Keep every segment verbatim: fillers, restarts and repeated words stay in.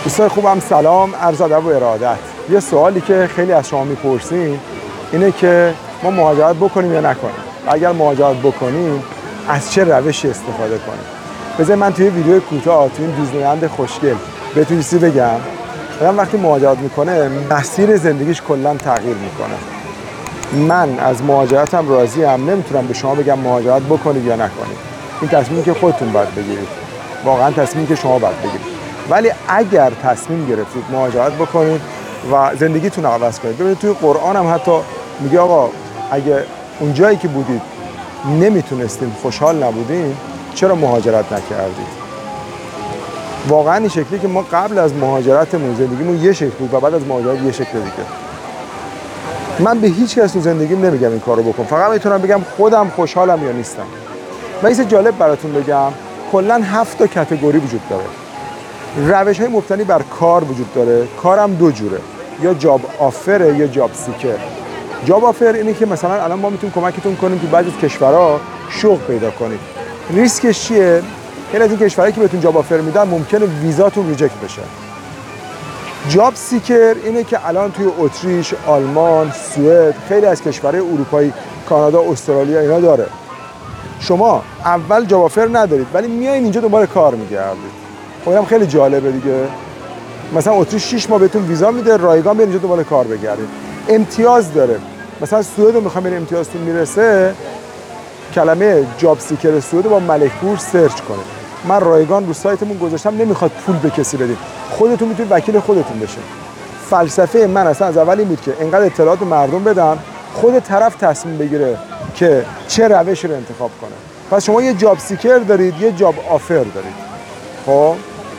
دوستان خوبم، سلام، عرض ادب و ارادت. یه سوالی که خیلی از شما میپرسین اینه که ما مهاجرت بکنیم یا نکنیم. اگر مهاجرت بکنیم از چه روشی استفاده کنیم. بذار من توی ویدیو کوتاه توی این دیزنیلند خوشگل بهتون چیزی بگم. آدم وقتی مهاجرت میکنه مسیر زندگیش کلا تغییر میکنه. من از مهاجرتم راضی ام، نمیتونم به شما بگم مهاجرت بکنید یا نکنید. این تصمیمی که خودتون باید بگیرید. واقعا تصمیمی که شما باید بگیرید. ولی اگر تصمیم گرفتید مهاجرت بکنید و زندگیتون رو عوض کنید، ببینید توی قرآن هم حتی میگه آقا اگه اون جایی که بودید نمیتونستین، خوشحال نبودین، چرا مهاجرت نکردید؟ واقعا این شکلی که ما قبل از مهاجرتمون زندگیمون یه شکل بود و بعد از مهاجرت یه شکل دیگه. من به هیچ کس تو زندگیم نمیگم این کارو بکن، فقط میتونم بگم خودم خوشحالم یا نیستم. و یه چیز جالب براتون بگم، کلا هفت تا کاتگوری وجود داره. روش های مبتنی بر کار وجود داره. کارم دو جوره، یا جاب آفره یا جاب سیکر. جاب آفر اینه که مثلا الان ما میتونیم کمکتون کنیم تو بعضی از کشورها شغل پیدا کنید. ریسکش چیه؟ خیلی از این کشورهایی که بهتون جاب آفر میدن ممکنه ویزاتون ریجکت بشه. جاب سیکر اینه که الان توی اتریش، آلمان، سوئد، خیلی از کشورهای اروپایی، کانادا، استرالیا اینا داره. شما اول جاب آفر ندارید ولی میایین اینجا دنبال کار میگردید. خب اینم خیلی جالبه دیگه. مثلا اتریش شش ماه بهتون ویزا میده، رایگان میاد اینجا دنبال کار بگردید. امتیاز داره. مثلا سوئد رو میخوام بریم امتیازتون میرسه، کلمه جاب سیکر سوئد با ملک پور سرچ کنید. من رایگان رو سایتمون گذاشتم، نمیخواد پول به کسی بدید. خودتون میتونید وکیل خودتون بشین. فلسفه من اصلا از اول این بود که انقدر اطلاعات مردم بدم، خود طرف تصمیم بگیره که چه روشی رو انتخاب کنه. پس شما یه جاب سیکر دارید، یه جاب آفر دارید. خب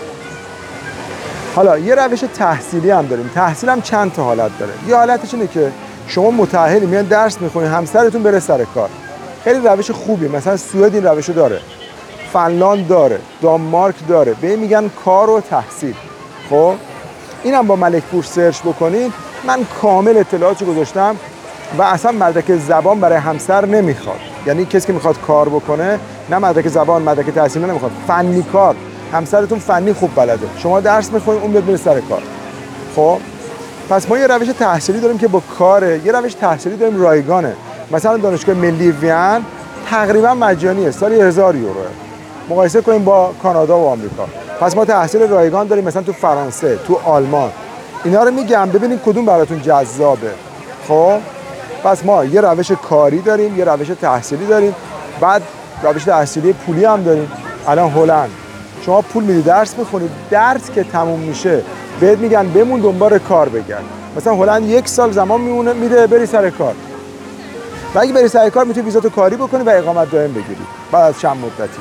حالا یه روش تحصیلی هم داریم. تحصیل هم چند تا حالت داره. یه حالتش اینه که شما متأهلی، میان درس میخونید، همسرتون بره سر کار. خیلی روش خوبیه. مثلا سوئد این روشو داره، فنلاند داره، دانمارک داره. به این میگن کار و تحصیل. خب اینم با ملک پور سرچ بکنید. من کامل اطلاعاتشو گذاشتم و اصلا مدرک زبان برای همسر نمیخواد. یعنی کسی که میخواد کار بکنه نه مدرک زبان، مدرک تحصیل نمیخواد، فنی کار. همسرتون فنی خوب بلده، شما درس میخونید، اون میاد میره سر کار. خب پس ما یه روش تحصیلی داریم که با کاره، یه روش تحصیلی داریم رایگانه. مثلا دانشگاه ملی وین تقریبا مجانیه، سالی هزار یوروه. مقایسه کنیم با کانادا و آمریکا. پس ما تحصیل رایگان داریم مثلا تو فرانسه، تو آلمان. اینا رو میگم ببینید کدوم براتون جذابه. خب پس ما یه روش کاری داریم، یه روش تحصیلی داریم، بعد روش تحصیلی پولی هم داریم. الان هلند شما پول میدی درس میخونید، درس که تموم میشه بهت میگن بمون دنبال کار بگرد. مثلا هلند یک سال زمان میمونه میده بری سر کار. و اگه بری سر کار میتونی ویزاتو کاری بکنی و اقامت دائم بگیری بعد از چند مدتی.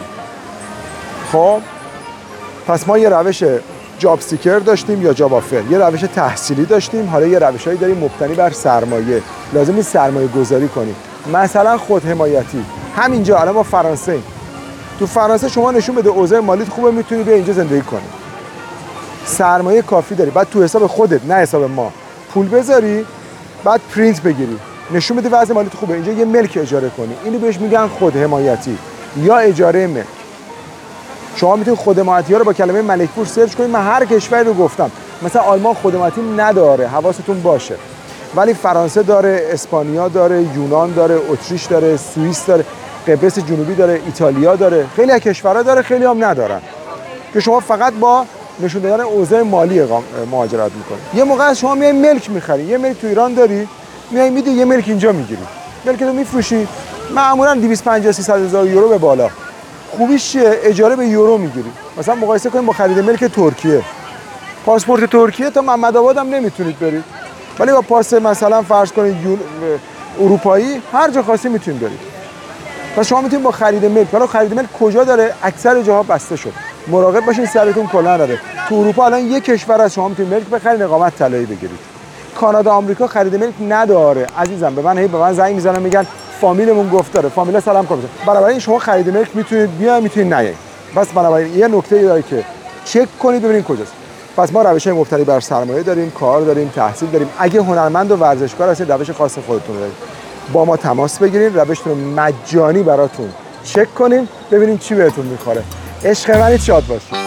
خب پس ما یه روش جاب سیکر داشتیم یا جاب آفر، یه روش تحصیلی داشتیم، حالا یه روشایی داریم مبتنی بر سرمایه. لازم نیست سرمایه گذاری کنیم. مثلا خود حمایتی. همینجا الان ما فرانسه ایم. تو فرانسه شما نشون بده اوضاع مالیت خوبه، میتونی بیا اینجا زندگی کنی. سرمایه کافی داری، بعد تو حساب خودت نه حساب ما پول بذاری، بعد پرینت بگیری، نشون بده وضع مالیت خوبه، اینجا یه ملک اجاره کنی. اینو بهش میگن خود حمایتی یا اجاره ملک. شما میتونید خود حمایتی ها رو با کلمه ملک پور سرچ کنید. من هر کشوری رو گفتم. مثلا آلمان خود حمایتی نداره، حواستون باشه. ولی فرانسه داره، اسپانیا داره، یونان داره، اتریش داره، سوئیس داره، قبرس جنوبی داره، ایتالیا داره. خیلی از کشورها داره، خیلی هم ندارن. که شما فقط با نشون دادن اوضاع مالی مهاجرت میکنید. یه موقع از شما میای ملک میخری، یه ملک تو ایران داری، میای میدی، یه ملک اینجا میگیری. ملک رو میفروشی، معمولا دویست و پنجاه تا سیصد هزار یورو به بالا. خوبیش چیه؟ اجاره به یورو میگیری. مثلا مقایسه کنیم با خرید ملک ترکیه. پاسپورت ترکیه تا محمدآباد هم نمیتونید برید. ولی با پاس مثلا فرض کنید اروپایی هر جا خاصی میتونید برید. پس شما میتونید با خرید ملک، حالا خرید ملک کجا داره؟ اکثر جاها بسته شد. مراقب باشین سرتون کلا نره. تو اروپا الان یک کشور از شما میتونید ملک بخرید، اقامت طلایی بگیرید. کانادا، آمریکا خرید ملک نداره. عزیزم به من هی به من زنگ میزنن میگن فامیلمون گفت داره. فامیلا سلام کنه. بنابراین شما خرید ملک میتونید بیاین، میتونید نیاین. بس بنابراین یه نکته داره که چک کنید ببینید کجاست. پس ما روش‌های مبتنی بر سرمایه داریم، کار داریم، تحصیل داریم. اگه هنرمند و ورزشکار هستید روش خاص خودتون دارید. با ما تماس بگیرید، روشتون رو مجانی براتون چک کنیم، ببینیم چی بهتون میخوره. عشق منید، شاد باشید.